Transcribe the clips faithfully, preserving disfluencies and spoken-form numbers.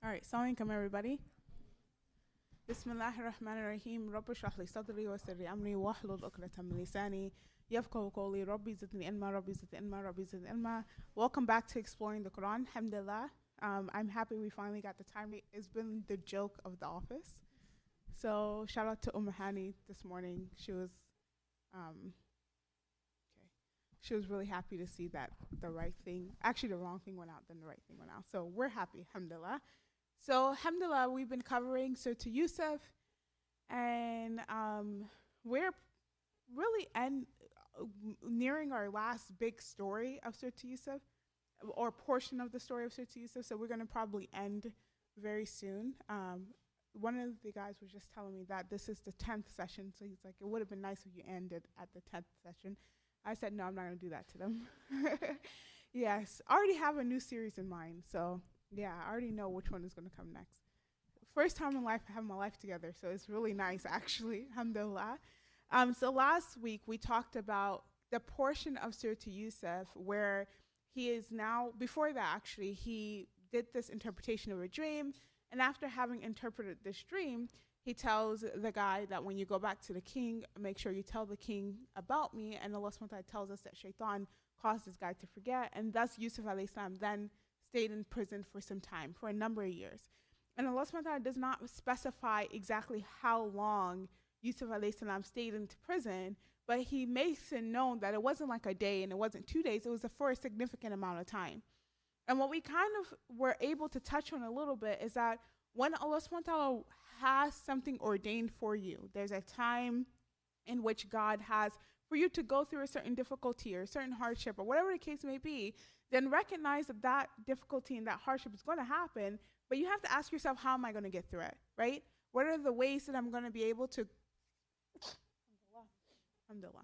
All right, Assalamu alaikum, everybody. Bismillahir Rahmanir Rahim. Rabbi shrah li sadri wa sirri amri wahlul uqdatam min lisani yafqahu qawli. Rabbi zidni ilma, Rabbi zidni ilma, Rabbi zidni ilma. Welcome back to Exploring the Quran. Alhamdulillah. Um, I'm happy we finally got the time. It's been the joke of the office. So shout out to Umm Hani this morning. She was, um, okay, she was really happy to see that the right thing, actually the wrong thing went out, then the right thing went out. So we're happy, alhamdulillah. So alhamdulillah, we've been covering Surah Yusuf, and um, we're really end, uh, nearing our last big story of Surah Yusuf, or portion of the story of Surah Yusuf. So we're going to probably end very soon. Um, one of the guys was just telling me that this is the tenth session, so he's like, it would have been nice if you ended at the tenth session. I said, no, I'm not going to do that to them. Yes, I already have a new series in mind, so yeah, I already know which one is going to come next. First time in life I have my life together, so it's really nice, actually, alhamdulillah. Um, so last week we talked about the portion of Surah Yusuf where he is now, before that actually, he did this interpretation of a dream, and after having interpreted this dream, he tells the guy that when you go back to the king, make sure you tell the king about me, and Allah subhanahu wa ta'ala tells us that shaitan caused this guy to forget, and thus Yusuf alayhi salam then stayed in prison for some time, for a number of years. And Allah subhanahu wa ta'ala does not specify exactly how long Yusuf alayhi salam stayed into prison, but he makes it known that it wasn't like a day and it wasn't two days, it was for a significant amount of time. And what we kind of were able to touch on a little bit is that when Allah subhanahu wa ta'ala has something ordained for you, there's a time in which God has for you to go through a certain difficulty or a certain hardship or whatever the case may be, then recognize that that difficulty and that hardship is going to happen, but you have to ask yourself, how am I going to get through it, right? What are the ways that I'm going to be able to... Alhamdulillah.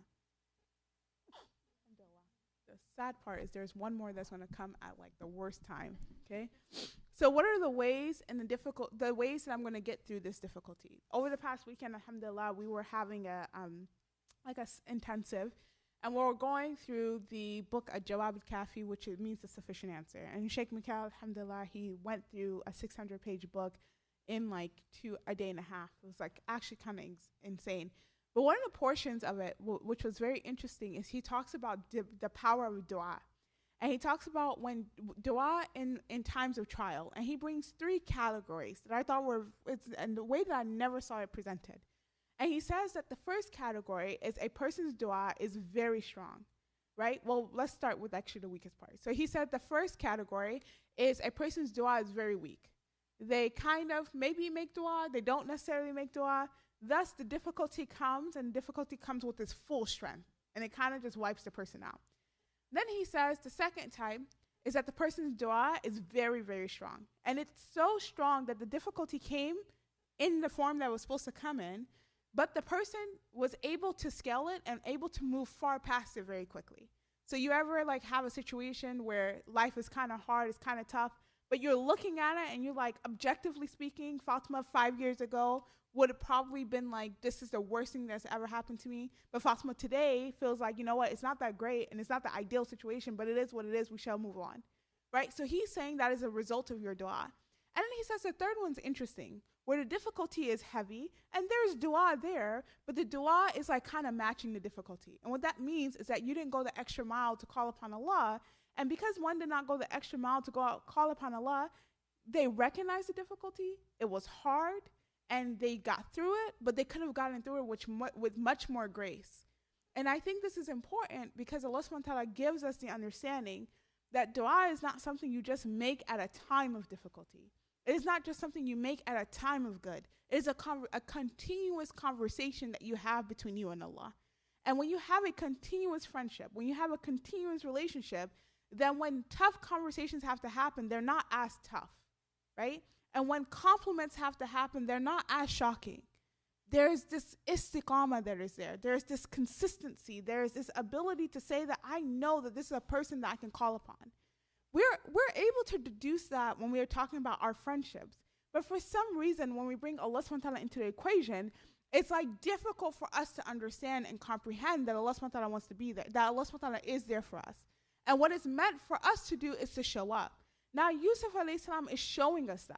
Alhamdulillah. The sad part is there's one more that's going to come at like the worst time, okay? So what are the ways and the difficult, the ways that I'm going to get through this difficulty? Over the past weekend, alhamdulillah, we were having a, um, like a s- intensive, and we're going through the book Al-Jawab al-Kafi, which it means the sufficient answer. And Sheikh Mikhail, alhamdulillah, he went through a six hundred page book in like two, a day and a half. It was like actually kind of ex- insane. But one of the portions of it, w- which was very interesting, is he talks about di- the power of dua. And he talks about when dua in, in times of trial. And he brings three categories that I thought were, it's, and the way that I never saw it presented. And he says that the first category is a person's dua is very strong, right? Well, let's start with actually the weakest part. So he said the first category is a person's dua is very weak. They kind of maybe make dua, they don't necessarily make dua. Thus, the difficulty comes, and difficulty comes with its full strength, and it kind of just wipes the person out. Then he says the second type is that the person's dua is very, very strong. And it's so strong that the difficulty came in the form that it was supposed to come in, but the person was able to scale it and able to move far past it very quickly. So you ever like have a situation where life is kind of hard, it's kind of tough, but you're looking at it and you're like, objectively speaking, Fatima five years ago would have probably been like, this is the worst thing that's ever happened to me. But Fatima today feels like, you know what, it's not that great and it's not the ideal situation, but it is what it is. We shall move on, right? So he's saying that is a result of your dua. And then he says the third one's interesting, where the difficulty is heavy, and there's dua there, but the dua is like kind of matching the difficulty. And what that means is that you didn't go the extra mile to call upon Allah, and because one did not go the extra mile to go out, call upon Allah, they recognized the difficulty, it was hard, and they got through it, but they could have gotten through it with, mu- with much more grace. And I think this is important because Allah subhanahu wa ta'ala gives us the understanding that dua is not something you just make at a time of difficulty. It is not just something you make at a time of good. It is a, con- a continuous conversation that you have between you and Allah. And when you have a continuous friendship, when you have a continuous relationship, then when tough conversations have to happen, they're not as tough, right? And when compliments have to happen, they're not as shocking. There's this istiqamah that is there. There's this consistency. There's this ability to say that I know that this is a person that I can call upon. We're we're able to deduce that when we are talking about our friendships. But for some reason, when we bring Allah subhanahu wa ta'ala into the equation, it's like difficult for us to understand and comprehend that Allah subhanahu wa ta'ala wants to be there, that Allah subhanahu wa ta'ala is there for us. And what is meant for us to do is to show up. Now, Yusuf alayhi salam is showing us that.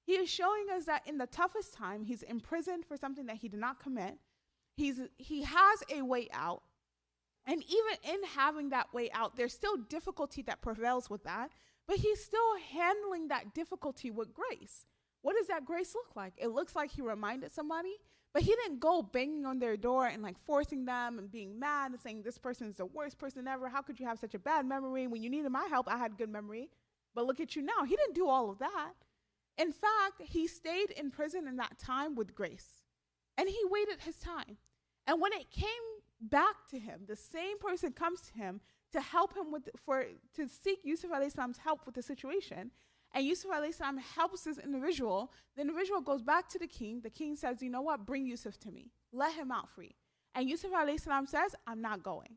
He is showing us that in the toughest time, he's imprisoned for something that he did not commit. He's, he has a way out. And even in having that way out, there's still difficulty that prevails with that, but he's still handling that difficulty with grace. What does that grace look like? It looks like he reminded somebody, but he didn't go banging on their door and like forcing them and being mad and saying, this person is the worst person ever. How could you have such a bad memory? When you needed my help, I had good memory, but look at you now. He didn't do all of that. In fact, he stayed in prison in that time with grace, and he waited his time. And when it came back to him, the same person comes to him to help him with, for, to seek Yusuf alayhi salam's help with the situation. And Yusuf alayhi salam helps this individual. The individual goes back to the king. The king says, you know what? Bring Yusuf to me. Let him out free. And Yusuf alayhi salam says, I'm not going.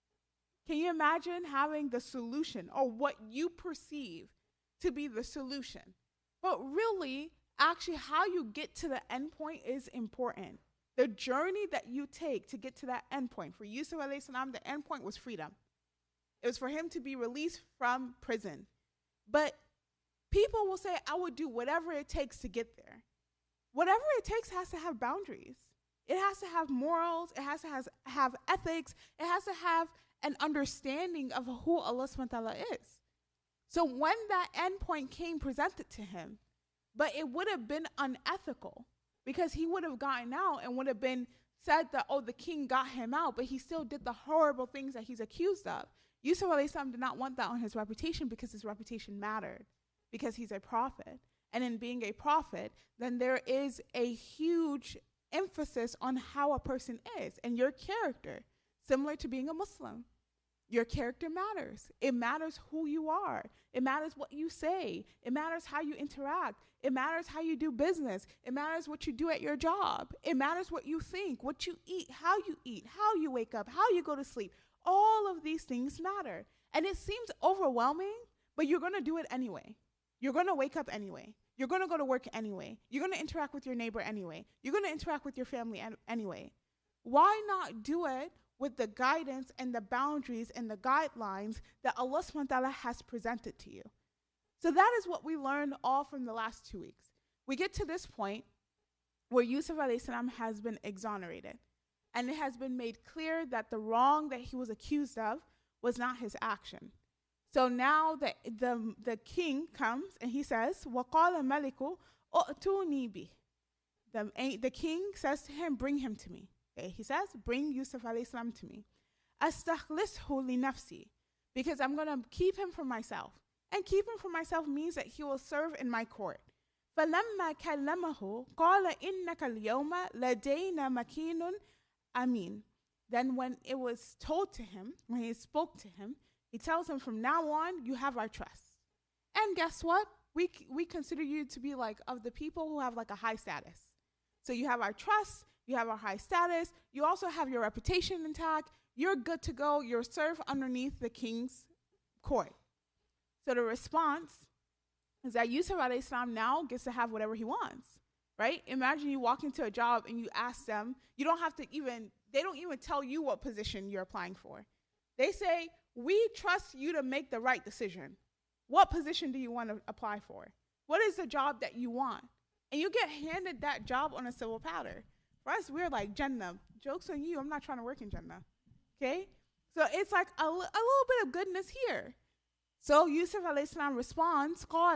Can you imagine having the solution or what you perceive to be the solution? But really, actually, how you get to the end point is important. The journey that you take to get to that end point. For Yusuf alayhi salam, the end point was freedom. It was for him to be released from prison. But people will say, I would do whatever it takes to get there. Whatever it takes has to have boundaries. It has to have morals. It has to has, have ethics. It has to have an understanding of who Allah subhanahu wa ta'ala is. So when that end point came presented to him, but it would have been unethical because he would have gotten out and would have been said that, oh, the king got him out, but he still did the horrible things that he's accused of. Yusuf alayhi salam did not want that on his reputation because his reputation mattered, because he's a prophet. And in being a prophet, then there is a huge emphasis on how a person is and your character, similar to being a Muslim. Your character matters. It matters who you are. It matters what you say. It matters how you interact. It matters how you do business. It matters what you do at your job. It matters what you think, what you eat, how you eat, how you wake up, how you go to sleep. All of these things matter. And it seems overwhelming, but you're going to do it anyway. You're going to wake up anyway. You're going to go to work anyway. You're going to interact with your neighbor anyway. You're going to interact with your family an- anyway. Why not do it with the guidance and the boundaries and the guidelines that Allah subhanahu wa ta'ala has presented to you? So that is what we learned all from the last two weeks. We get to this point where Yusuf alayhi salam has been exonerated. And it has been made clear that the wrong that he was accused of was not his action. So now the, the, the king comes and he says, وَقَالَ مَلِكُ أُؤْتُونِي بِهِ. The, the king says to him, bring him to me. Okay, he says, bring Yusuf alayhi salam to me. أَسْتَخْلِصْهُ لِنَفْسِي. Because I'm going to keep him for myself. And keep him for myself means that he will serve in my court. فَلَمَّا كَلَّمَهُ قَالَ إِنَّكَ الْيَوْمَ لَدَيْنَا مَكِينٌ أَمِينٌ. Then when it was told to him, when he spoke to him, he tells him, from now on, you have our trust. And guess what? We we consider you to be like of the people who have like a high status. So you have our trust, you have our high status, you also have your reputation intact, you're good to go, you're served underneath the king's court. So the response is that Yusuf alayhi salam now gets to have whatever he wants, right? Imagine you walk into a job and you ask them, you don't have to even, they don't even tell you what position you're applying for. They say, we trust you to make the right decision. What position do you want to apply for? What is the job that you want? And you get handed that job on a silver platter. For us, we're like, Jannah, joke's on you, I'm not trying to work in Jannah. Okay? So it's like a, a little bit of goodness here. So Yusuf alayhi salam responds, قَالَ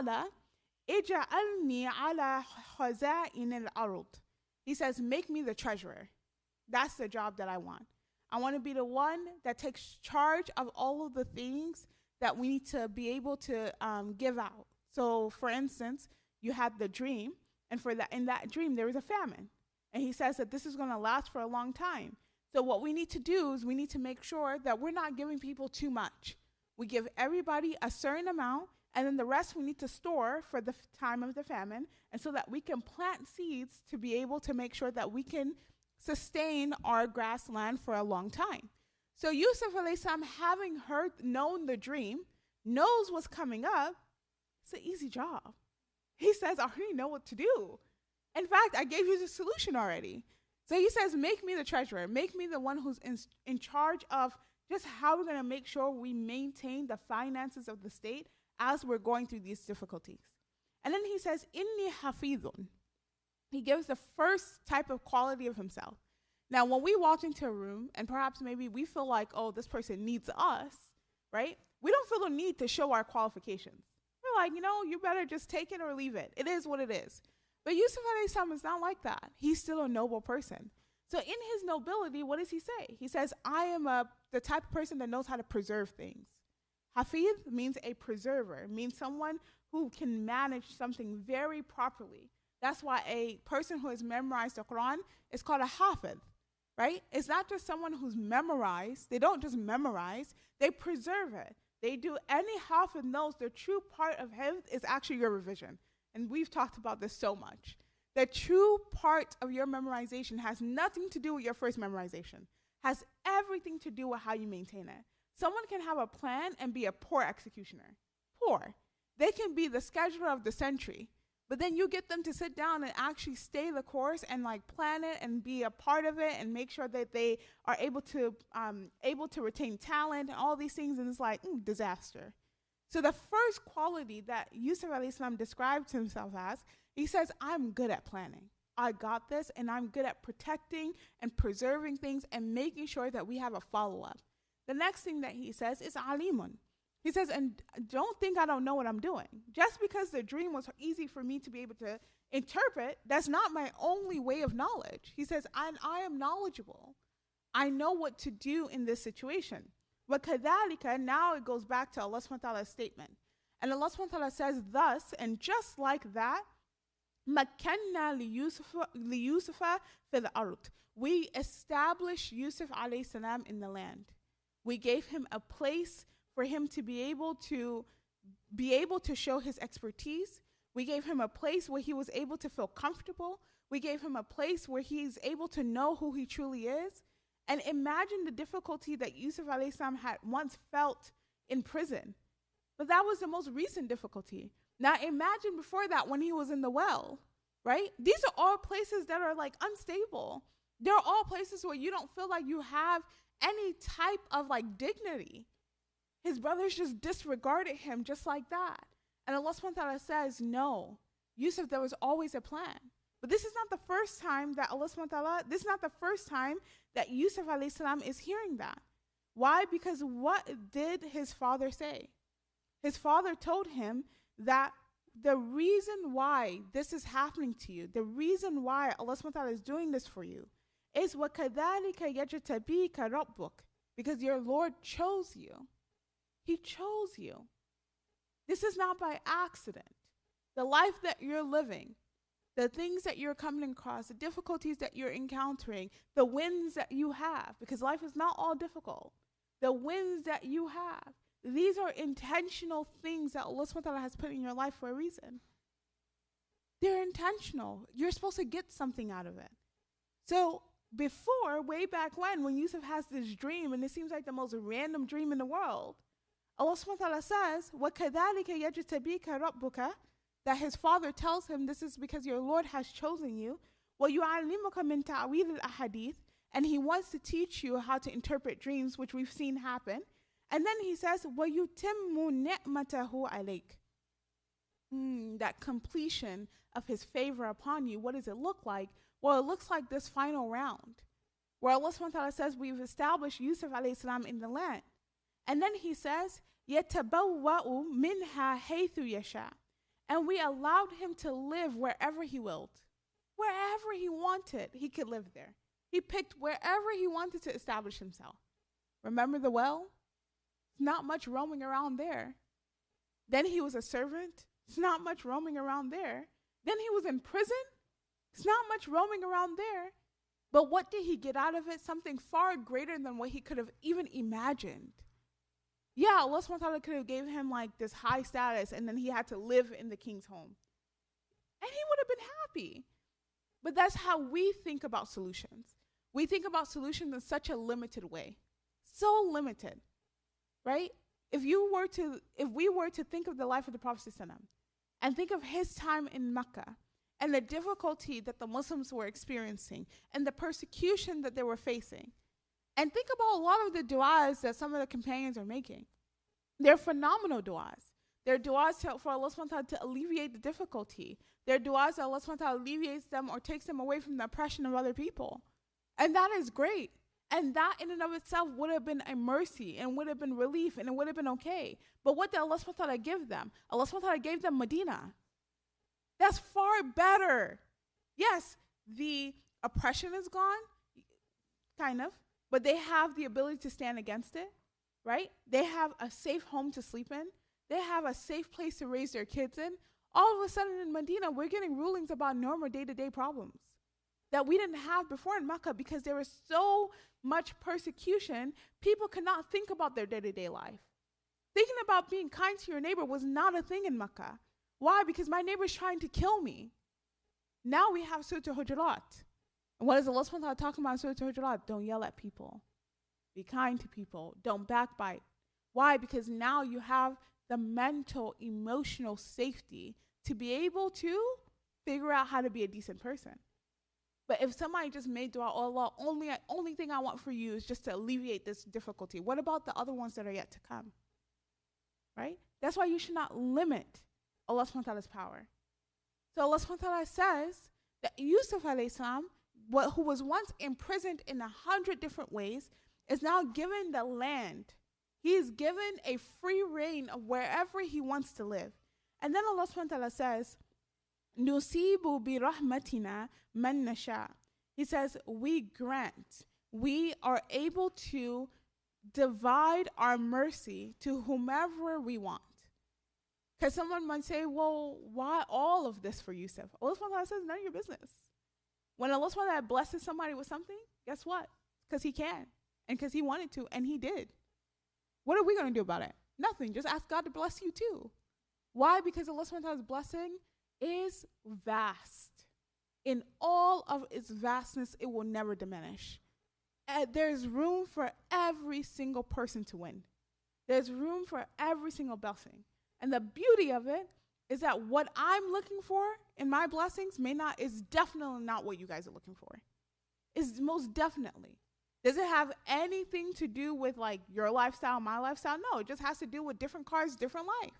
اجعلني على خزائن الأرض. He says, make me the treasurer. That's the job that I want. I want to be the one that takes charge of all of the things that we need to be able to um, give out. So, for instance, you had the dream, and for that in that dream there was a famine. And he says that this is going to last for a long time. So what we need to do is we need to make sure that we're not giving people too much. We give everybody a certain amount, and then the rest we need to store for the f- time of the famine, and so that we can plant seeds to be able to make sure that we can sustain our grassland for a long time. So Yusuf alayhi salam, having heard, known the dream, knows what's coming up. It's an easy job. He says, I already know what to do. In fact, I gave you the solution already. So he says, make me the treasurer. Make me the one who's in, in charge of just how we're going to make sure we maintain the finances of the state as we're going through these difficulties. And then he says, Inni hafidun. He gives the first type of quality of himself. Now, when we walk into a room and perhaps maybe we feel like, oh, this person needs us, right? We don't feel the need to show our qualifications. We're like, you know, you better just take it or leave it. It is what it is. But Yusuf alayhi salam is not like that. He's still a noble person. So in his nobility, what does he say? He says, I am a the type of person that knows how to preserve things. Hafidh means a preserver, means someone who can manage something very properly. That's why a person who has memorized the Quran is called a hafidh, right? It's not just someone who's memorized. They don't just memorize. They preserve it. They do, any hafidh knows the true part of hifdh is actually your revision. And we've talked about this so much. The true part of your memorization has nothing to do with your first memorization. Has everything to do with how you maintain it. Someone can have a plan and be a poor executioner. Poor. They can be the scheduler of the century. But then you get them to sit down and actually stay the course and like plan it and be a part of it and make sure that they are able to um, able to retain talent and all these things. And it's like, mm, disaster. So the first quality that Yusuf alayhi salam describes himself as, he says, I'm good at planning. I got this, and I'm good at protecting and preserving things and making sure that we have a follow-up. The next thing that he says is alimun. He says, and don't think I don't know what I'm doing. Just because the dream was easy for me to be able to interpret, that's not my only way of knowledge. He says, and I am knowledgeable. I know what to do in this situation. وَكَذَلِكَ, now it goes back to Allah subhanahu wa ta'ala's statement. And Allah subhanahu wa ta'ala says, thus, and just like that, مَكَّنَّا لِيُوسُفَ فِي الْأَرْضِ. We established Yusuf alayhi salam in the land. We gave him a place for him to be able to be able to show his expertise. We gave him a place where he was able to feel comfortable. We gave him a place where he's able to know who he truly is. And imagine the difficulty that Yusuf alayhi salam had once felt in prison. But that was the most recent difficulty. Now imagine before that when he was in the well, right? These are all places that are like unstable. They're all places where you don't feel like you have any type of like dignity. His brothers just disregarded him just like that. And Allah subhanahu wa ta'ala says, no, Yusuf, there was always a plan. But this is not the first time that Allah subhanahu wa ta'ala, this is not the first time that Yusuf alayhi salam is hearing that. Why? Because what did his father say? His father told him that the reason why this is happening to you, the reason why Allah subhanahu wa ta'ala is doing this for you, is وَكَذَلِكَ يَجْتَبِيكَ رَبُّكَ, because your Lord chose you. He chose you. This is not by accident. The life that you're living, the things that you're coming across, the difficulties that you're encountering, the wins that you have, because life is not all difficult. The wins that you have, these are intentional things that Allah subhanahu wa ta'ala has put in your life for a reason. They're intentional. You're supposed to get something out of it. So before, way back when, when Yusuf has this dream, and it seems like the most random dream in the world, Allah subhanahu wa ta'ala says, وَكَذَلِكَ يَجْتَبِيكَ رَبُّكَ, that his father tells him this is because your Lord has chosen you. وَيُعَلِّمُكَ مِنْ تَعْوِيلِ الْأَحَادِيثِ, and he wants to teach you how to interpret dreams, which we've seen happen. And then he says, وَيُتِمُّ نِعْمَتَهُ عَلَيْكَ. Mm, that completion of his favor upon you, what does it look like? Well, it looks like this final round, where Allah subhanahu wa ta'ala says, we've established Yusuf alayhi salam in the land. And then he says, يَتَبَوَّأُ مِنْهَا حَيْثُ يَشَاءُ. And we allowed him to live wherever he willed. Wherever he wanted, he could live there. He picked wherever he wanted to establish himself. Remember the well? Not much roaming around there. Then he was a servant. It's not much roaming around there. Then he was in prison. It's not much roaming around there. But what did he get out of it? Something far greater than what he could have even imagined. Yeah, Allah subhanahu wa ta'ala could have gave him like this high status, and then he had to live in the king's home. And he would have been happy. But that's how we think about solutions. We think about solutions in such a limited way. So limited. Right? If you were to, if we were to think of the life of the Prophet ﷺ and think of his time in Mecca and the difficulty that the Muslims were experiencing and the persecution that they were facing, and think about a lot of the du'as that some of the companions are making. They're phenomenal du'as. Their du'as to, for Allah subhanahu wa ta'ala to alleviate the difficulty. Their du'as that Allah subhanahu wa ta'ala alleviates them or takes them away from the oppression of other people. And that is great. And that in and of itself would have been a mercy and would have been relief and it would have been okay. But what did Allah subhanahu wa ta'ala give them? Allah subhanahu wa ta'ala gave them Medina. That's far better. Yes, the oppression is gone, kind of, but they have the ability to stand against it, right? They have a safe home to sleep in. They have a safe place to raise their kids in. All of a sudden in Medina, we're getting rulings about normal day-to-day problems that we didn't have before in Mecca because there was so much persecution, people could not think about their day-to-day life. Thinking about being kind to your neighbor was not a thing in Mecca. Why? Because my neighbor is trying to kill me. Now we have Surah Al-Hujurat. And what is Allah subhanahu wa ta'ala talking about in Surah Al-Hujurat? Don't yell at people. Be kind to people. Don't backbite. Why? Because now you have the mental, emotional safety to be able to figure out how to be a decent person. But if somebody just made dua, oh Allah, only, only thing I want for you is just to alleviate this difficulty. What about the other ones that are yet to come? Right? That's why you should not limit Allah subhanahu wa ta'ala's power. So Allah subhanahu wa ta'ala says that Yusuf alayhi salam, who was once imprisoned in a hundred different ways, is now given the land. He is given a free reign of wherever he wants to live. And then Allah subhanahu wa ta'ala says, Nusibu bi rahmatina man nasha. He says, we grant, we are able to divide our mercy to whomever we want. Because someone might say, well, why all of this for Yusuf? Allah subhanahu wa ta'ala says, none of your business. When Allah subhanahu wa ta'ala blesses somebody with something, guess what? Because he can, and because he wanted to, and he did. What are we going to do about it? Nothing. Just ask God to bless you too. Why? Because Allah subhanahu wa ta'ala's blessing is vast. In all of its vastness, it will never diminish. Uh, there's room for every single person to win. There's room for every single blessing. And the beauty of it is that what I'm looking for in my blessings may not, is definitely not what you guys are looking for. Is most definitely. Does it have anything to do with like your lifestyle, my lifestyle? No, it just has to do with different cars, different life.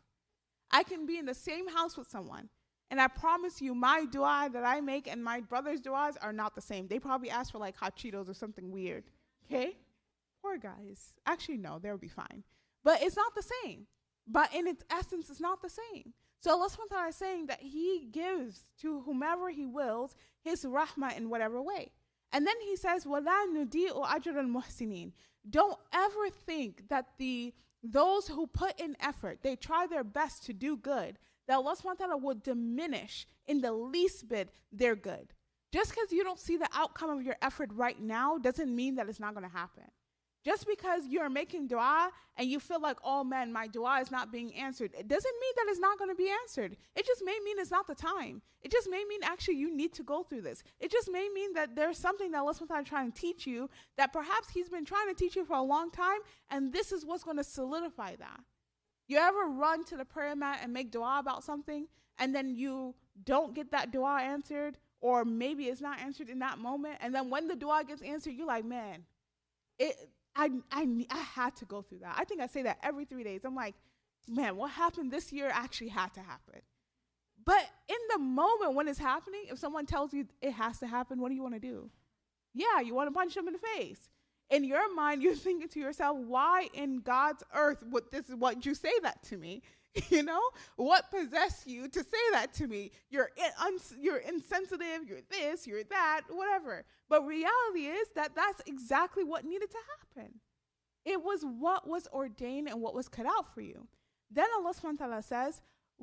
I can be in the same house with someone, and I promise you my dua that I make and my brother's duas are not the same. They probably ask for like hot Cheetos or something weird, okay? Poor guys. Actually, no, they'll be fine. But it's not the same. But in its essence, it's not the same. So Allah subhanahu wa ta'ala is saying that he gives to whomever he wills his rahmah in whatever way. And then he says, وَلَا نُدِيءُ أَجْرَ الْمُحْسِنِينَ. Don't ever think that the those who put in effort, they try their best to do good, that Allah subhanahu wa ta'ala will diminish in the least bit their good. Just because you don't see the outcome of your effort right now doesn't mean that it's not going to happen. Just because you're making dua and you feel like, oh man, my dua is not being answered, it doesn't mean that it's not going to be answered. It just may mean it's not the time. It just may mean actually you need to go through this. It just may mean that there's something that Allah subhanahu wa ta'ala is trying to teach you that perhaps he's been trying to teach you for a long time, and this is what's going to solidify that. You ever run to the prayer mat and make dua about something, and then you don't get that dua answered, or maybe it's not answered in that moment, and then when the dua gets answered, you're like, man, it... I, I, I had to go through that. I think I say that every three days. I'm like, man, what happened this year actually had to happen. But in the moment when it's happening, if someone tells you it has to happen, what do you want to do? Yeah, you want to punch them in the face. In your mind, you're thinking to yourself, why in God's earth would this what you say that to me? You know, what possessed you to say that to me? You're in, uns, you're insensitive, you're this, you're that, whatever. But reality is that that's exactly what needed to happen. It was what was ordained and what was cut out for you. Then Allah subhanahu wa ta'ala says,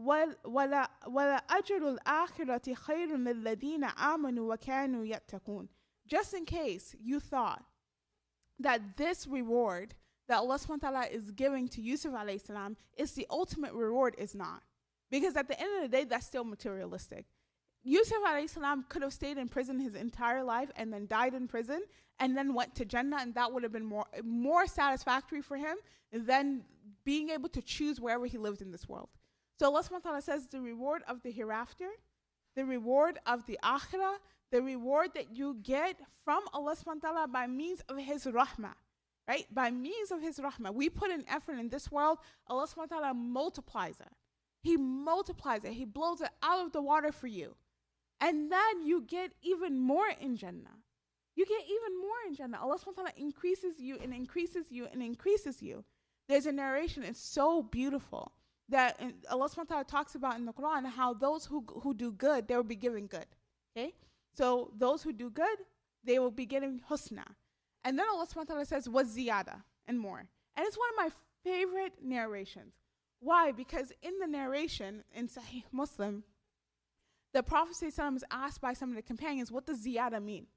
وَلَا أَجْرُ الْآخِرَةِ خَيْرٌ لِلَّذِينَ آمَنُوا وَكَانُوا يَتَّقُونَ. Just in case you thought that this reward that Allah subhanahu wa ta'ala is giving to Yusuf alayhi salam is the ultimate reward, is not. Because at the end of the day, that's still materialistic. Yusuf alayhi salam could have stayed in prison his entire life and then died in prison and then went to Jannah, and that would have been more, more satisfactory for him than being able to choose wherever he lived in this world. So Allah subhanahu wa ta'ala says the reward of the hereafter, the reward of the akhirah, the reward that you get from Allah subhanahu wa ta'ala by means of his rahmah. Right? By means of his rahmah. We put in effort in this world, Allah subhanahu wa ta'ala multiplies it. He multiplies it. He blows it out of the water for you. And then you get even more in Jannah. You get even more in Jannah. Allah subhanahu wa ta'ala increases you and increases you and increases you. There's a narration, it's so beautiful, that Allah subhanahu wa ta'ala talks about in the Quran how those who who do good, they will be given good. Okay? So those who do good, they will be getting husna. And then Allah subhanahu wa ta'ala says, was ziyada, and more. And it's one of my favorite narrations. Why? Because in the narration in Sahih Muslim, the Prophet ﷺ is asked by some of the companions, what does ziyada mean?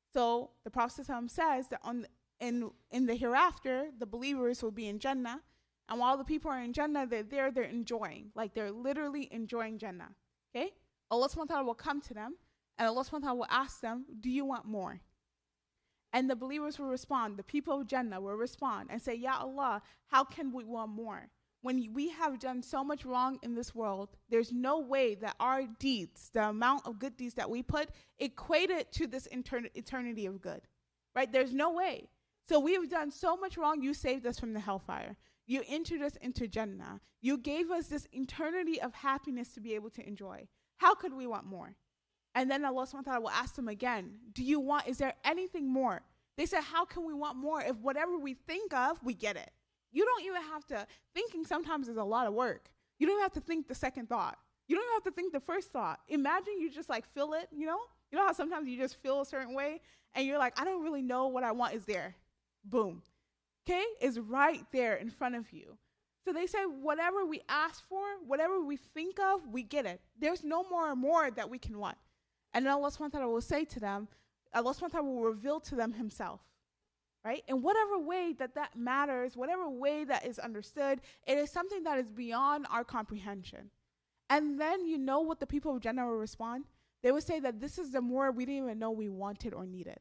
So the Prophet ﷺ says that on the, in in the hereafter, the believers will be in Jannah, and while the people are in Jannah, they're there, they're enjoying, like they're literally enjoying Jannah. Okay? Allah subhanahu wa ta'ala will come to them, and Allah subhanahu wa ta'ala will ask them, do you want more? And the believers will respond, the people of Jannah will respond and say, Ya Allah, how can we want more? When we have done so much wrong in this world, there's no way that our deeds, the amount of good deeds that we put, equate it to this etern- eternity of good. Right? There's no way. So we've done so much wrong, you saved us from the hellfire. You entered us into Jannah. You gave us this eternity of happiness to be able to enjoy. How could we want more? And then Allah subhanahu wa ta'ala will ask them again, do you want, is there anything more? They said, how can we want more if whatever we think of, we get it? You don't even have to, thinking sometimes is a lot of work. You don't even have to think the second thought. You don't even have to think the first thought. Imagine you just like feel it, you know? You know how sometimes you just feel a certain way and you're like, I don't really know what I want is there. Boom. Okay? It's right there in front of you. So they say whatever we ask for, whatever we think of, we get it. There's no more and more that we can want. And then Allah subhanahu wa ta'ala will say to them, Allah subhanahu wa ta'ala will reveal to them himself. Right? In whatever way that that matters, whatever way that is understood, it is something that is beyond our comprehension. And then you know what the people of Jannah will respond? They would say that this is the more we didn't even know we wanted or needed.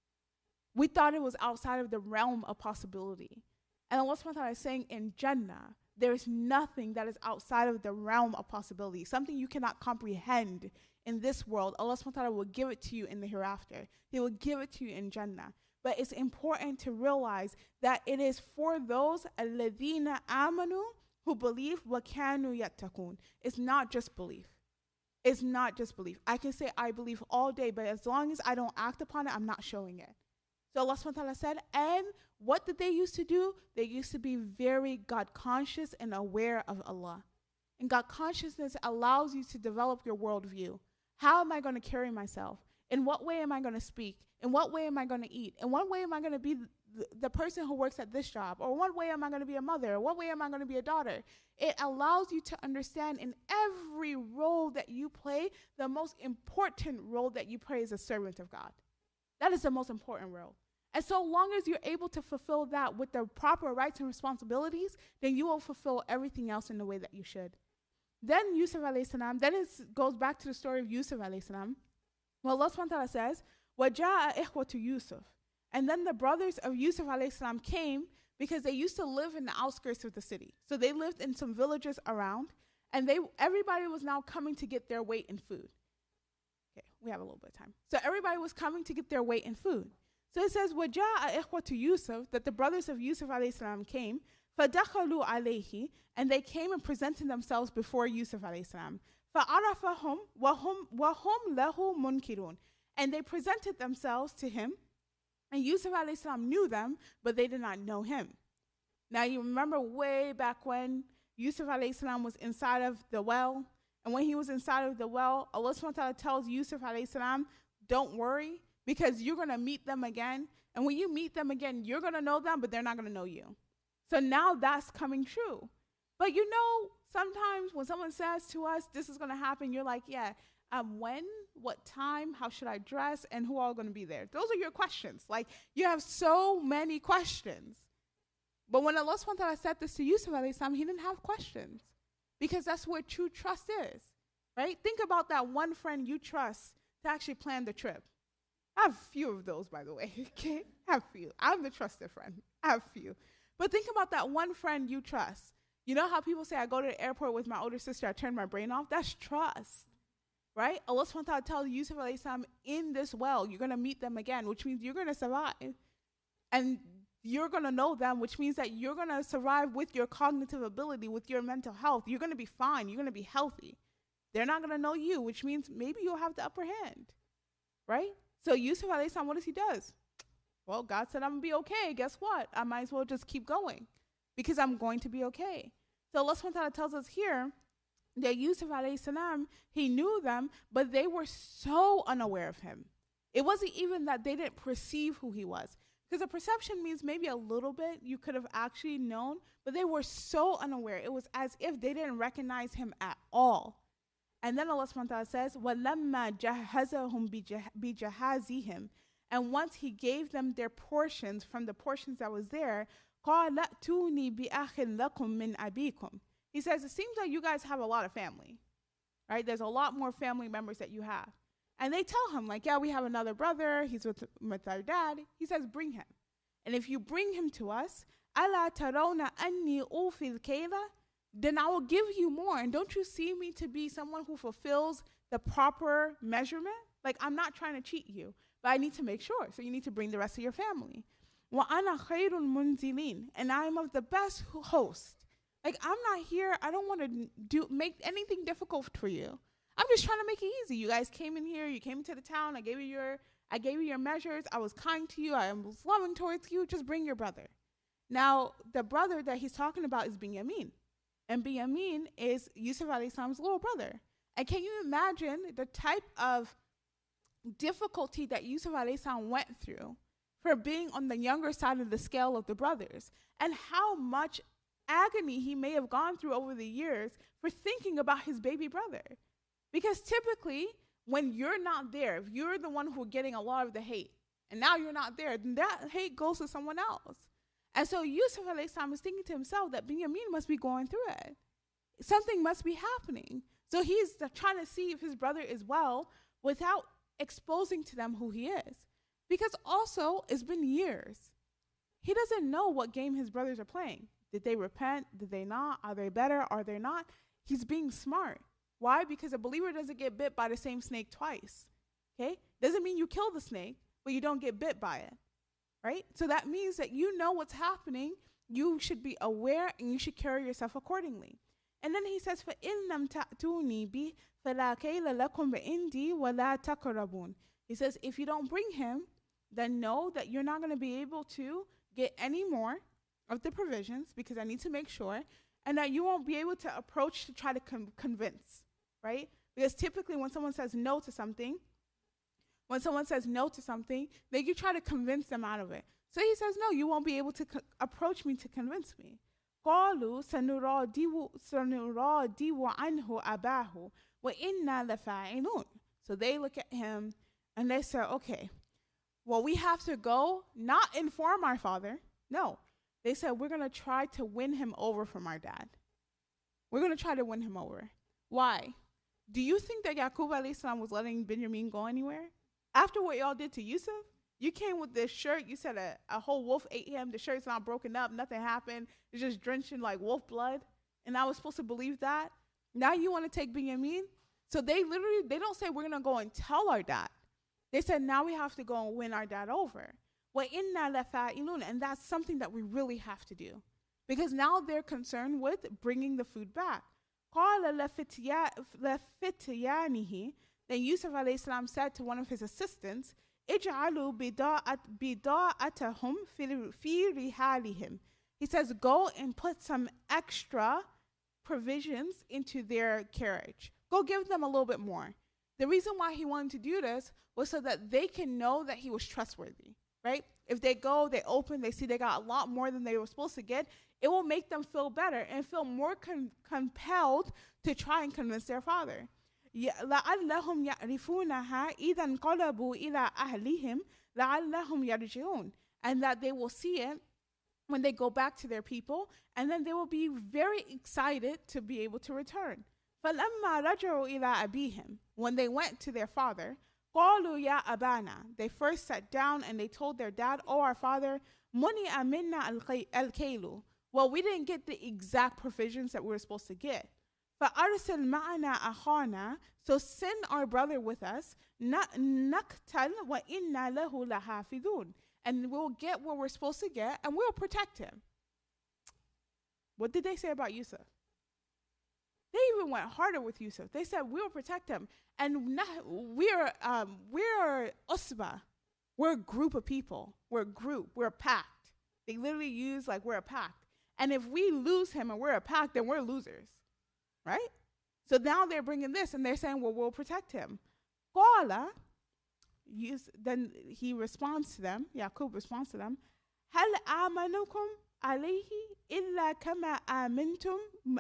We thought it was outside of the realm of possibility. And Allah subhanahu wa ta'ala is saying in Jannah, there is nothing that is outside of the realm of possibility. Something you cannot comprehend in this world, Allah subhanahu wa ta'ala will give it to you in the hereafter. He will give it to you in Jannah. But it's important to realize that it is for those alladhina amanu who believe wa kanu yattaqun. It's not just belief. It's not just belief. I can say I believe all day, but as long as I don't act upon it, I'm not showing it. So Allah subhanahu wa ta'ala said, and what did they used to do? They used to be very God conscious and aware of Allah. And God consciousness allows you to develop your worldview. How am I going to carry myself? In what way am I going to speak? In what way am I going to eat? In what way am I going to be the, the person who works at this job? Or what way am I going to be a mother? Or what way am I going to be a daughter? It allows you to understand in every role that you play, the most important role that you play is a servant of God. That is the most important role. And so long as you're able to fulfill that with the proper rights and responsibilities, then you will fulfill everything else in the way that you should. Then Yusuf alayhi salam, then it goes back to the story of Yusuf alayhi salam. Well, Allah subhanahu wa ta'ala says, وَجَاءَ إِخْوَةُ Yusuf. And then the brothers of Yusuf alayhi salam came because they used to live in the outskirts of the city. So they lived in some villages around, and they everybody was now coming to get their weight in food. Okay, we have a little bit of time. So everybody was coming to get their weight in food. So it says, وَجَاءَ إِخْوَةُ Yusuf, that the brothers of Yusuf alayhi salam came, فَدَخَلُوا عَلَيْهِ, and they came and presented themselves before Yusuf alayhi salam. فَعَرَفَهُمْ وَهُمْ وَهُمْ لَهُ مُنْكِرُونَ. And they presented themselves to him, and Yusuf alayhi salam knew them, but they did not know him. Now you remember way back when Yusuf alayhi salam was inside of the well, and when he was inside of the well, Allah subhanahu wa ta'ala tells Yusuf alayhi salam, don't worry, because you're going to meet them again, and when you meet them again, you're going to know them, but they're not going to know you. So now that's coming true. But you know, sometimes when someone says to us, this is going to happen, you're like, yeah, um, when, what time, how should I dress, and who all going to be there? Those are your questions. Like, you have so many questions. But when Allah subhanahu wa ta'ala said this to Yusuf alayhi salam, he didn't have questions, because that's where true trust is, right? Think about that one friend you trust to actually plan the trip. I have a few of those, by the way, okay? I have a few. I'm the trusted friend. I have a few. But think about that one friend you trust. You know how people say, I go to the airport with my older sister, I turn my brain off? That's trust, right? Allah subhanahu wa ta'ala tells Yusuf alayhi salam, in this well, you're going to meet them again, which means you're going to survive. And you're going to know them, which means that you're going to survive with your cognitive ability, with your mental health. You're going to be fine. You're going to be healthy. They're not going to know you, which means maybe you'll have the upper hand, right? So Yusuf alayhi salam, what does he does? Well, God said, I'm going to be okay. Guess what? I might as well just keep going because I'm going to be okay. So Allah subhanahu wa ta'ala tells us here that Yusuf alayhi salam, he knew them, but they were so unaware of him. It wasn't even that they didn't perceive who he was. Because a perception means maybe a little bit you could have actually known, but they were so unaware. It was as if they didn't recognize him at all. And then Allah subhanahu wa ta'ala says, وَلَمَّا جَهَّزَهُمْ بِجَهَازِهِمْ. And once he gave them their portions from the portions that was there, قَالَ أَتُونِي بِأَخٍ لَكُمْ مِنْ أَبِيكُمْ. He says, it seems like you guys have a lot of family, right? There's a lot more family members that you have. And they tell him, like, yeah, we have another brother. He's with, with our dad. He says, bring him. And if you bring him to us, أَلَا تَرَوْنَ أَنِّي أُوفِي الْكَيْلَ, then I will give you more. And don't you see me to be someone who fulfills the proper measurement? Like, I'm not trying to cheat you, but I need to make sure. So you need to bring the rest of your family. وَأَنَا خَيْرٌ مُنْزِلِينَ. And I am of the best host. Like, I'm not here. I don't want to do make anything difficult for you. I'm just trying to make it easy. You guys came in here. You came into the town. I gave you your, I gave you your measures. I was kind to you. I was loving towards you. Just bring your brother. Now, the brother that he's talking about is Binyamin. And Binyamin is Yusuf alayhi salam's little brother. And can you imagine the type of difficulty that Yusuf alayhi salam went through for being on the younger side of the scale of the brothers? And how much agony he may have gone through over the years for thinking about his baby brother. Because typically, when you're not there, if you're the one who's getting a lot of the hate, and now you're not there, then that hate goes to someone else. And so Yusuf alayhi salam is thinking to himself that Binyamin must be going through it. Something must be happening. So he's trying to see if his brother is well without exposing to them who he is. Because also, it's been years. He doesn't know what game his brothers are playing. Did they repent? Did they not? Are they better? Are they not? He's being smart. Why? Because a believer doesn't get bit by the same snake twice. Okay? Doesn't mean you kill the snake, but you don't get bit by it. Right? So that means that you know what's happening. You should be aware and you should carry yourself accordingly. And then he says, فَإِن لَمْ تَأْتُونِي بِي فَلَا كَيْلَ لَكُمْ بِإِنْدِي وَلَا تَقْرَبُونَ. He says, if you don't bring him, then know that you're not going to be able to get any more of the provisions because I need to make sure, and that you won't be able to approach to try to com- convince. Right? Because typically when someone says no to something, when someone says no to something, then you try to convince them out of it. So he says, no, you won't be able to co- approach me to convince me. قَالُوا سَنُرَادِوُ عَنْهُ أَبَاهُ وَإِنَّا لَفَاعِلُونَ. So they look at him and they say, okay, well, we have to go, not inform our father. No. They said, we're going to try to win him over from our dad. We're going to try to win him over. Why? Do you think that Yaqub alayhi salam was letting Binyamin go anywhere? After what y'all did to Yusuf, you came with this shirt. You said a, a whole wolf ate him. The shirt's not broken up. Nothing happened. It's just drenched in like wolf blood. And I was supposed to believe that. Now you want to take Binyamin? So they literally, they don't say we're going to go and tell our dad. They said now we have to go and win our dad over. وَإِنَّا لَفَاعِلُونَ. And that's something that we really have to do. Because now they're concerned with bringing the food back. قَالَ لَفِتْيَانِهِ. Then Yusuf alayhi salam said to one of his assistants, اجعلوا بضاعتهم في رحالهم. He says, go and put some extra provisions into their carriage. Go give them a little bit more. The reason why he wanted to do this was so that they can know that he was trustworthy, right? If they go, they open, they see they got a lot more than they were supposed to get, it will make them feel better and feel more con- compelled to try and convince their father. لَعَلَّهُمْ يَعْرِفُونَهَا إِذَا انْقَلَبُوا إِلَىٰ أَهْلِهِمْ لَعَلَّهُمْ يَرْجِعُونَ. And that they will see it when they go back to their people, and then they will be very excited to be able to return. فَلَمَّا رَجَعُوا إِلَىٰ أَبِيهِمْ. When they went to their father, قَالُوا يَا أَبَانَا. They first sat down and they told their dad, oh, our father, مُنِعَ مِنَّا الْكَيْلُ. Well, we didn't get the exact provisions that we were supposed to get. فَأَرْسِلْ مَعَنَا أَخَانَا. So send our brother with us. نَقْتَلْ وَإِنَّا لَهُ لَحَافِظُونَ. and we'll get what we're supposed to get, and we'll protect him. What did they say about Yusuf? They even went harder with Yusuf. They said, we'll protect him. And not, we're, um, we're usba. We're a group of people. We're a group. We're a pact. They literally use like we're a pact. And if we lose him and we're a pact, then we're losers. Right? So now they're bringing this and they're saying, well, we'll protect him. Qala, then he responds to them, Yaqub responds to them, هل آمنكم عليه إلا كما آمنتم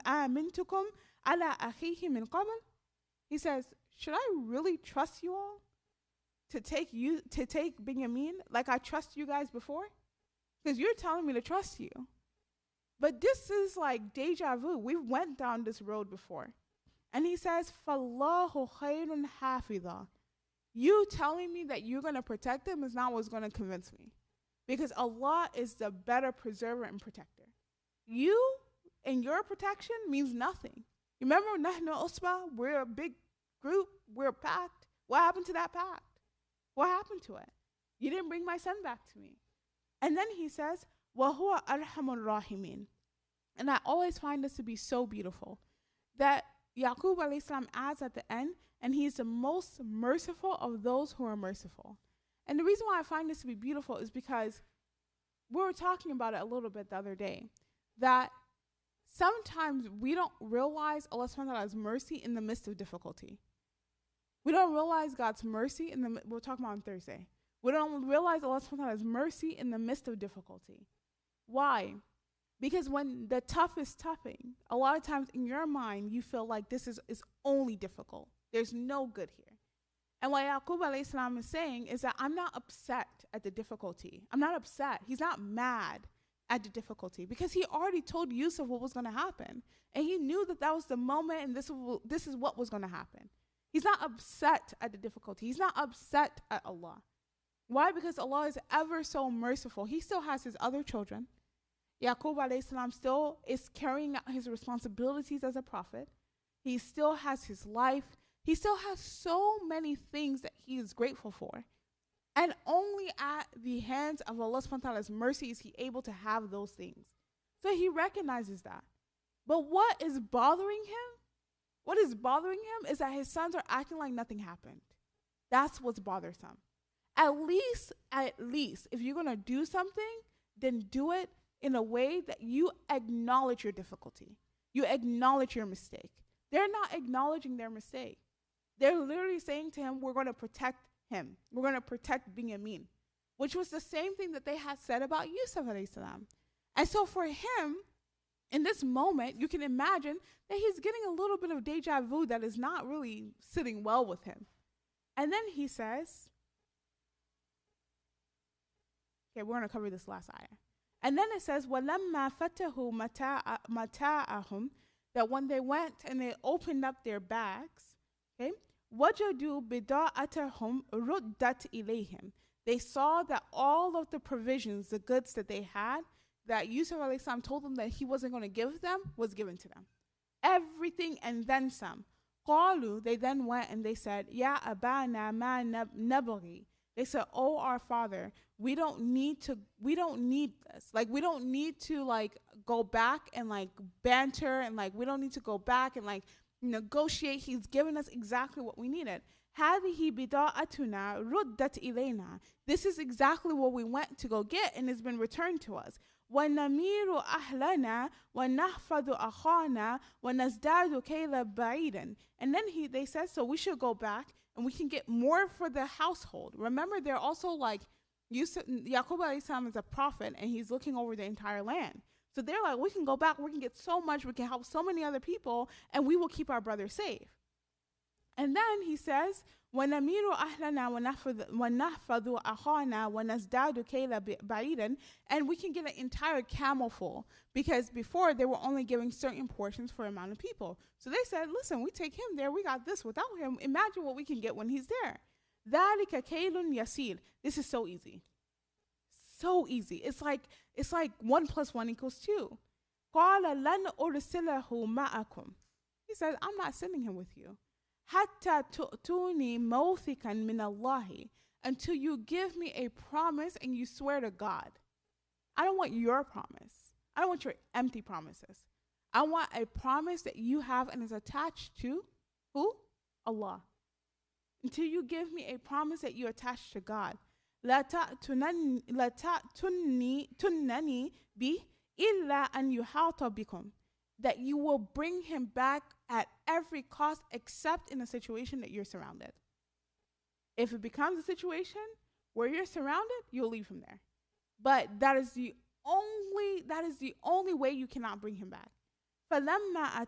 آمنتكم على أخيه من قبل? He says, should I really trust you all to take you to take Binyamin like I trust you guys before? Because you're telling me to trust you. But this is like deja vu. We went down this road before. And he says, فَاللَّهُ خَيْرٌ حَافِظًا. You telling me that you're going to protect him is not what's going to convince me. Because Allah is the better preserver and protector. You and your protection means nothing. Remember, Nahnu Usba, we're a big group, we're a pact. What happened to that pact? What happened to it? You didn't bring my son back to me. And then he says, وَهُوَ أَرْحَمُ الرَّاحِمِينَ. And I always find this to be so beautiful, that Yaqub alayhi salam adds at the end, and he is the most merciful of those who are merciful. And the reason why I find this to be beautiful is because we were talking about it a little bit the other day, that sometimes we don't realize Allah subhanahu wa ta'ala's mercy in the midst of difficulty. We don't realize God's mercy in the, we'll talk about on Thursday. We don't realize Allah subhanahu wa ta'ala's mercy in the midst of difficulty. Why? Because when the tough is toughing, a lot of times in your mind, you feel like this is, is only difficult. There's no good here. And what Yaqub alayhi salam is saying is that I'm not upset at the difficulty. I'm not upset. He's not mad at the difficulty because he already told Yusuf what was going to happen. And he knew that that was the moment and this, will, this is what was going to happen. He's not upset at the difficulty. He's not upset at Allah. Why? Because Allah is ever so merciful. He still has his other children. Yaqub alayhi salam still is carrying out his responsibilities as a prophet. He still has his life. He still has so many things that he is grateful for. And only at the hands of Allah subhanahu wa ta'ala's mercy is he able to have those things. So he recognizes that. But what is bothering him? What is bothering him is that his sons are acting like nothing happened. That's what's bothersome. At least, at least, if you're going to do something, then do it in a way that you acknowledge your difficulty. You acknowledge your mistake. They're not acknowledging their mistake. They're literally saying to him, we're going to protect him. We're going to protect Binyamin, which was the same thing that they had said about Yusuf alayhi salam. And so for him, in this moment, you can imagine that he's getting a little bit of deja vu that is not really sitting well with him. And then he says, okay, we're going to cover this last ayah. And then it says, وَلَمَّا فَتَهُ مَتَاعَهُمْ, that when they went and they opened up their bags, okay, وَجَدُوا بِضَاعَتَهُمْ رُدَّتْ إِلَيْهِمْ. They saw that all of the provisions, the goods that they had, that Yusuf alayhi salam told them that he wasn't going to give them, was given to them. Everything and then some. قَالُوا, they then went and they said, يَا أَبَانَا مَا نَبْغِي. They said, oh, our father, we don't need to, we don't need this. Like, we don't need to, like, go back and, like, banter and, like, we don't need to go back and, like, negotiate. He's given us exactly what we needed. هَذِهِ بِضَاءَتُنَا رُدَّتْ إِلَيْنَا. This is exactly what we went to go get and it's been returned to us. وَنَمِيرُ أَهْلَنَا وَنَحْفَظُ أَخَانَا وَنَزْدَادُ كَيْلَ بَعِيدًا. And then he, they said, so we should go back and we can get more for the household. Remember, they're also like, Yusuf, Yaqub alayhi salam is a prophet and he's looking over the entire land. So they're like, we can go back, we can get so much, we can help so many other people, and we will keep our brother safe. And then he says, وَنَمِيرُ أَهْلَنَا وَنَحْفَظُ أَخَانَا وَنَزْدَادُ كَيْلَ بَعِيدًا. And we can get an entire camel full, because before they were only giving certain portions for amount of people. So they said, listen, we take him there, we got this. Without him, imagine what we can get when he's there. ذَلِكَ كَيْلٌ يَسِيرٌ. This is so easy. So easy. It's like it's like one plus one equals two. قَالَ لَنْ أُرْسِلَهُ مَعَكُمْ. He said, I'm not sending him with you. حَتَّى تُؤْتُونِي مَوْثِقًا مِنَ اللَّهِ. until you give me a promise and you swear to God. I don't want your promise. I don't want your empty promises. I want a promise that you have and is attached to who? Allah. Until you give me a promise that you attach to God. لا تأتونني لا تأتونني تنني به إلا أن يحاط بكم. That you will bring him back at every cost except in a situation that you're surrounded. If it becomes a situation where you're surrounded, you'll leave him there. But that is the only that is the only way you cannot bring him back. فَلَمَّا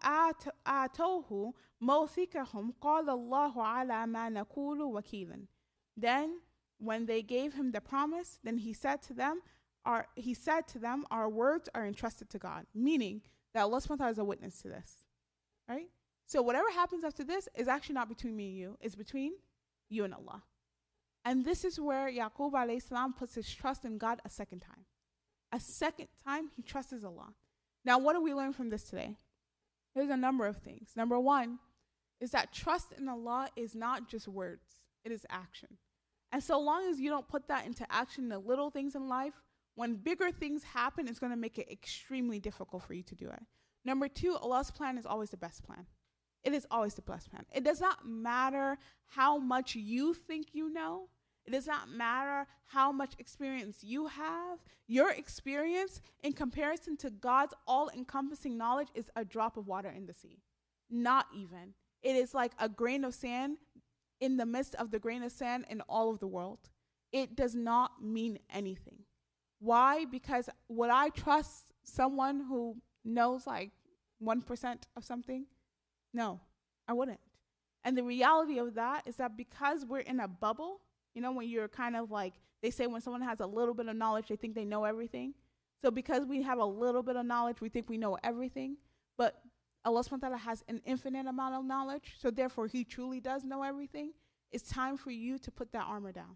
آتَوْهُ مَوْثِقَهُمْ قَالَ اللَّهُ عَلَى مَا نَقُولُ وَكِيلًا. Then when they gave him the promise, then he said to them, our, he said to them, our words are entrusted to God. Meaning that Allah subhanahu wa ta'ala is a witness to this. Right? So whatever happens after this is actually not between me and you. It's between you and Allah. And this is where Yaqub alayhi salam puts his trust in God a second time. A second time he trusts Allah. Now, what do we learn from this today? There's a number of things. Number one is that trust in Allah is not just words. It is action. And so long as you don't put that into action, the little things in life, when bigger things happen, it's going to make it extremely difficult for you to do it. Number two, Allah's plan is always the best plan. It is always the best plan. It does not matter how much you think you know. It does not matter how much experience you have. Your experience in comparison to God's all-encompassing knowledge is a drop of water in the sea. Not even. It is like a grain of sand in the midst of the grain of sand in all of the world. It does not mean anything. Why? Because would I trust someone who knows like one percent of something? No, I wouldn't. And the reality of that is that because we're in a bubble, you know, when you're kind of like, they say when someone has a little bit of knowledge, they think they know everything. So because we have a little bit of knowledge, we think we know everything. But Allah subhanahu wa ta'ala has an infinite amount of knowledge. So therefore, he truly does know everything. It's time for you to put that armor down.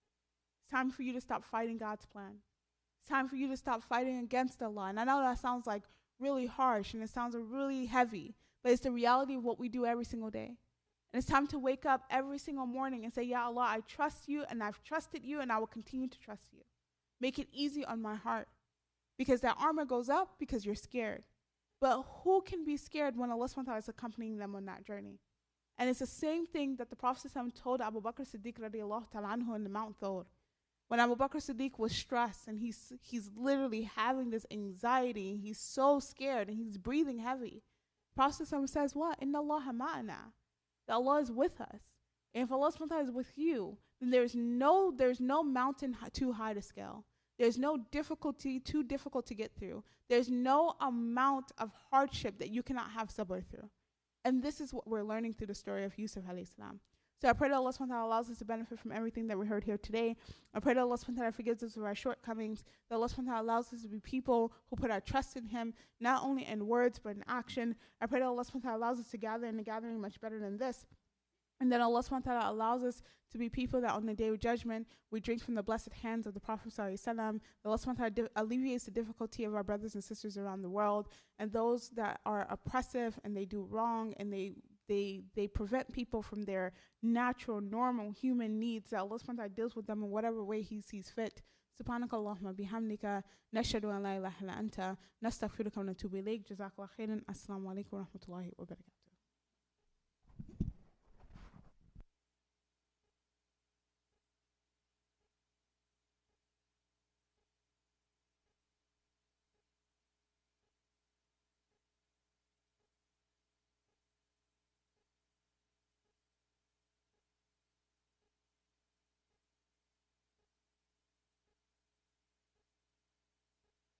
It's time for you to stop fighting God's plan. It's time for you to stop fighting against Allah. And I know that sounds like really harsh and it sounds really heavy, but it's the reality of what we do every single day. And it's time to wake up every single morning and say, Ya Allah, I trust you and I've trusted you and I will continue to trust you. Make it easy on my heart. Because that armor goes up because you're scared. But who can be scared when Allah subhanahu wa ta'ala is accompanying them on that journey? And it's the same thing that the Prophet told Abu Bakr Siddiq radiallahu ta'ala anhu in the Mount Thawr. When Abu Bakr Siddiq was stressed and he's, he's literally having this anxiety, he's so scared and he's breathing heavy. The Prophet says, what? Inna Allaha ma'ana. That Allah is with us. And if Allah subhanahu wa ta'ala is with you, then there's no, there's no mountain too high to scale. There's no difficulty too difficult to get through. There's no amount of hardship that you cannot have sabr through. And this is what we're learning through the story of Yusuf alayhi salam. So I pray that Allah subhanahu wa ta'ala allows us to benefit from everything that we heard here today. I pray that Allah subhanahu wa ta'ala forgives us of our shortcomings. That Allah subhanahu wa ta'ala allows us to be people who put our trust in Him, not only in words but in action. I pray that Allah subhanahu wa ta'ala allows us to gather in a gathering much better than this. And then Allah subhanahu wa ta'ala allows us to be people that on the day of judgment, we drink from the blessed hands of the Prophet sallallahu alaihi wasallam. Allah subhanahu wa ta'ala di- alleviates the difficulty of our brothers and sisters around the world. And those that are oppressive and they do wrong and they they they prevent people from their natural, normal human needs, that Allah subhanahu wa ta'ala deals with them in whatever way He sees fit. سبحانك اللهم بحمدك نشهد أن لا إله إلا أنت نستغفرك ونتوب إليك جزاك الله خيرا السلام عليكم ورحمة الله وبركاته.